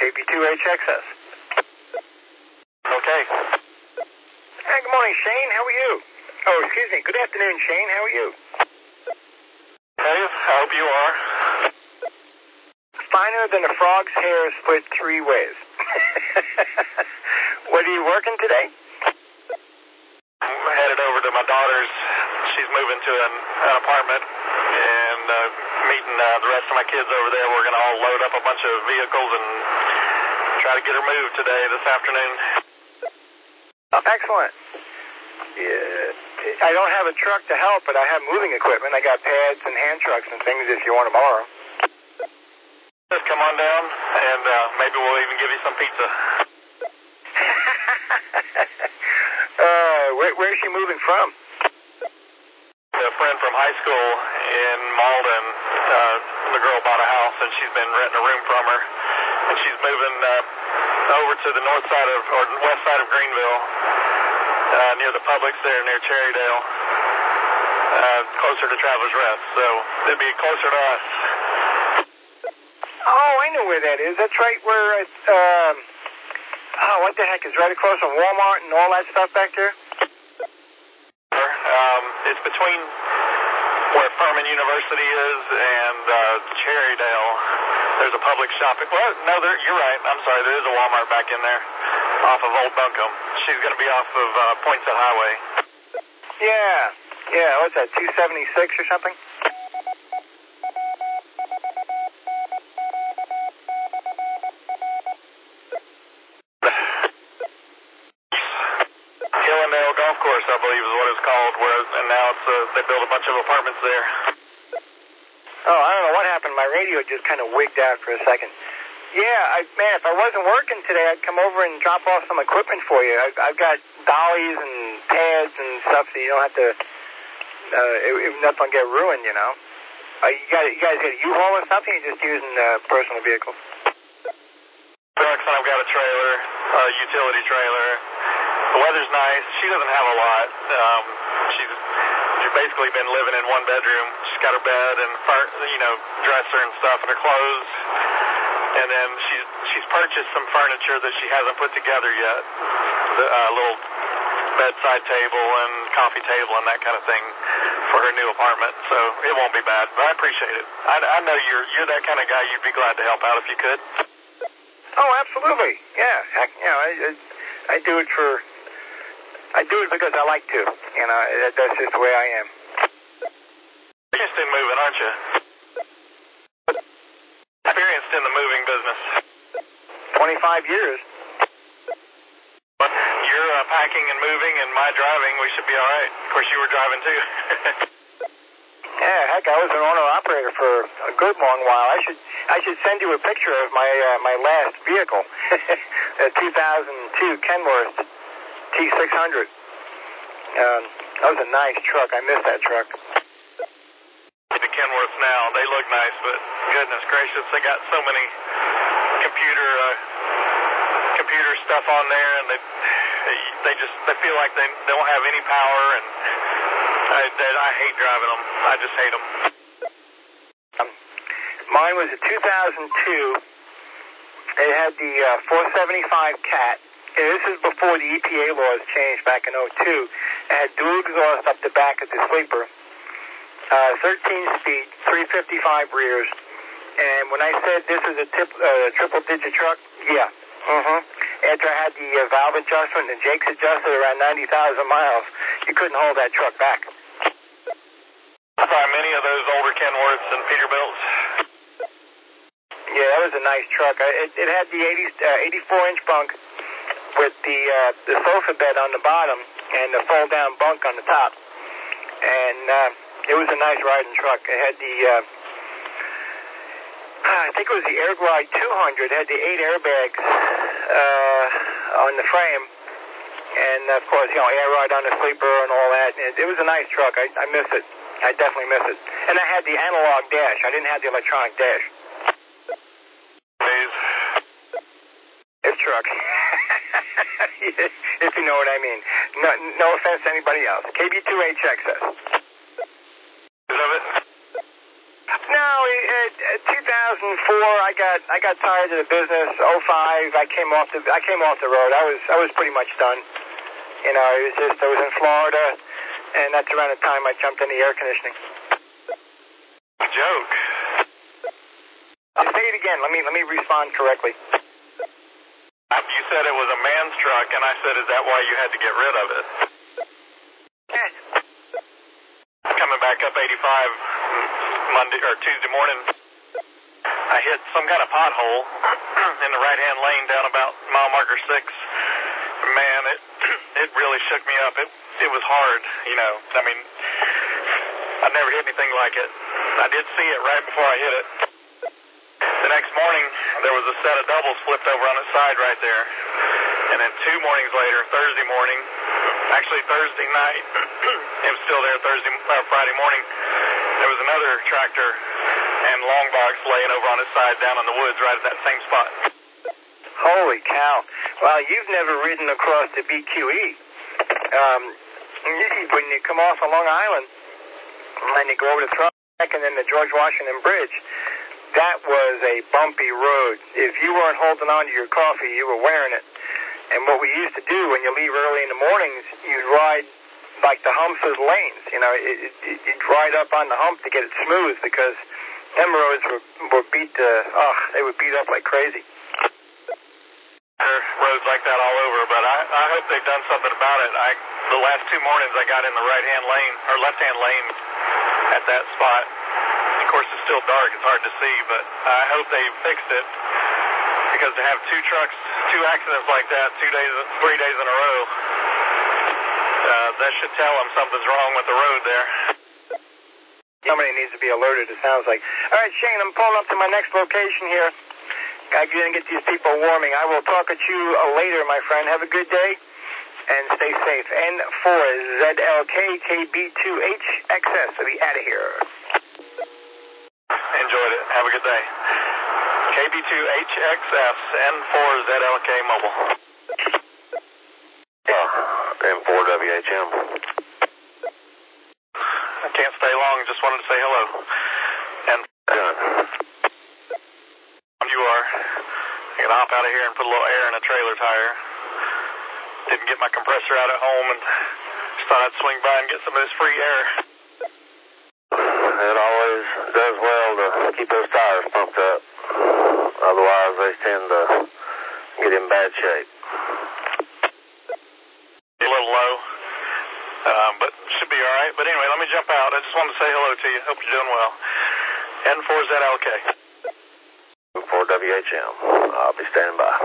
KB2HXS. Okay. Hey, good morning, Shane. How are you? Oh, excuse me. Good afternoon, Shane. How are you? Hey, I hope you are. Finer than a frog's hair split 3 ways. What, are you working today? I'm headed over to my daughter's. She's moving to an apartment, and meeting the rest of my kids over there. We're going to all load up a bunch of vehicles and try to get her moved today, this afternoon. Excellent. Yeah, I don't have a truck to help, but I have moving equipment. I got pads and hand trucks and things if you want to borrow. Just come on down, and maybe we'll even give you some pizza. Where's she moving from? A friend from high school in Malden, the girl bought a house, and she's been renting a room from her. And she's moving over to the north side or west side of Greenville, near the Publix there, near Cherrydale, closer to Travelers Rest. So it'd be closer to us. Oh, I know where that is. That's right where it's, what the heck, is right across from Walmart and all that stuff back there? It's between where Furman University is and Cherrydale. There's a Publix shopping. Well, no, you're right. I'm sorry. There is a Walmart back in there off of Old Buncombe. She's going to be off of Poinsett Highway. Yeah. What's that, 276 or something? Hillendale Golf Course, I believe, is what it's called. And now they built a bunch of apartments there. Oh, I don't know what happened. My radio just kind of wigged out for a second. Yeah, man, if I wasn't working today, I'd come over and drop off some equipment for you. I've got dollies and pads and stuff, so you don't have to, if nothing will get ruined, you know. You guys got a U-Haul or something, or you're just using personal vehicles? Trucks, and I've got a trailer, a utility trailer. The weather's nice. She doesn't have a lot. She's basically been living in one bedroom. She's got her bed and dresser and stuff and her clothes. And then she's purchased some furniture that she hasn't put together yet. A little bedside table and coffee table and that kind of thing for her new apartment. So it won't be bad, but I appreciate it. I know you're that kind of guy. You'd be glad to help out if you could. Oh, absolutely. Yeah. Heck, I do it because I like to. That's just the way I am. You're used to moving, aren't you? Experienced in the moving business. 25 years. But you're packing and moving and my driving, we should be all right. Of course, you were driving too. Yeah, heck, I was an owner-operator for a good long while. I should send you a picture of my last vehicle, a 2002 Kenworth T600. That was a nice truck. I miss that truck. The Kenworths now, they look nice, but goodness gracious, they got so many computer stuff on there, and they feel like they don't have any power, and I hate driving them. I just hate them. Mine was a 2002. It had the 475 Cat. And this is before the EPA laws changed back in 02. It had dual exhaust up the back of the sleeper, 13-speed, 355 rears. And when I said this is a triple-digit truck, yeah. After I had the valve adjustment and Jake's adjusted around 90,000 miles, you couldn't hold that truck back. I buy many of those older Kenworths and Peterbilts. Yeah, that was a nice truck. It had the 84-inch bunk with the sofa bed on the bottom and the fold-down bunk on the top. And it was a nice riding truck. It had the, I think it was the Airglide 200. It had the 8 airbags on the frame. And, of course, air ride on the sleeper and all that. It was a nice truck. I miss it. I definitely miss it. And I had the analog dash. I didn't have the electronic dash. This truck. If you know what I mean. No offense to anybody else. KB2HXS. Is that it? No, I got tired of the business. 05, I came off the road. I was pretty much done. You know, I was in Florida, and that's around the time I jumped in the air conditioning. Joke. Say it again. Let me respond correctly. You said it was a man's truck, and I said, is that why you had to get rid of it? Yeah. Coming back up 85 Tuesday morning, I hit some kind of pothole in the right-hand lane down about mile marker 6. Man, it really shook me up. It was hard, you know. I mean, I'd never hit anything like it. I did see it right before I hit it. The next morning, there was a set of doubles flipped over on its side right there. And then 2 mornings later, Thursday morning, actually Thursday night, it was still there Friday morning, there was another tractor and long box laying over on its side down in the woods right at that same spot. Holy cow. Well, you've never ridden across the BQE. When you come off of Long Island, and you go over the Thrush and then the George Washington Bridge, that was a bumpy road. If you weren't holding on to your coffee, you were wearing it. And what we used to do when you leave early in the mornings, you'd ride like the humps as lanes. You know, you'd ride up on the hump to get it smooth because them roads were beat they would beat up like crazy. There are roads like that all over, but I hope they've done something about it. The last 2 mornings I got in the right-hand lane, or left-hand lane at that spot. Of course, it's still dark. It's hard to see, but I hope they fixed it because to have 2 trucks, 2 accidents like that 3 days in a row, that should tell them something's wrong with the road there. Somebody needs to be alerted, it sounds like. All right, Shane, I'm pulling up to my next location here. I'm going to get these people warming. I will talk at you later, my friend. Have a good day, and stay safe. N4ZLKKB2HXS. We'll be out of here. Enjoyed it. Have a good day. KB2HXS, N4ZLK Mobile. N4WHM. I can't stay long. Just wanted to say hello. And you are. I'm going to hop out of here and put a little air in a trailer tire. Didn't get my compressor out at home and just thought I'd swing by and get some of this free air. It always does well to keep those tires pumped up. Otherwise, they tend to get in bad shape. A little low, but should be all right. But anyway, let me jump out. I just wanted to say hello to you. Hope you're doing well. N4ZLK. N4WHM. I'll be standing by.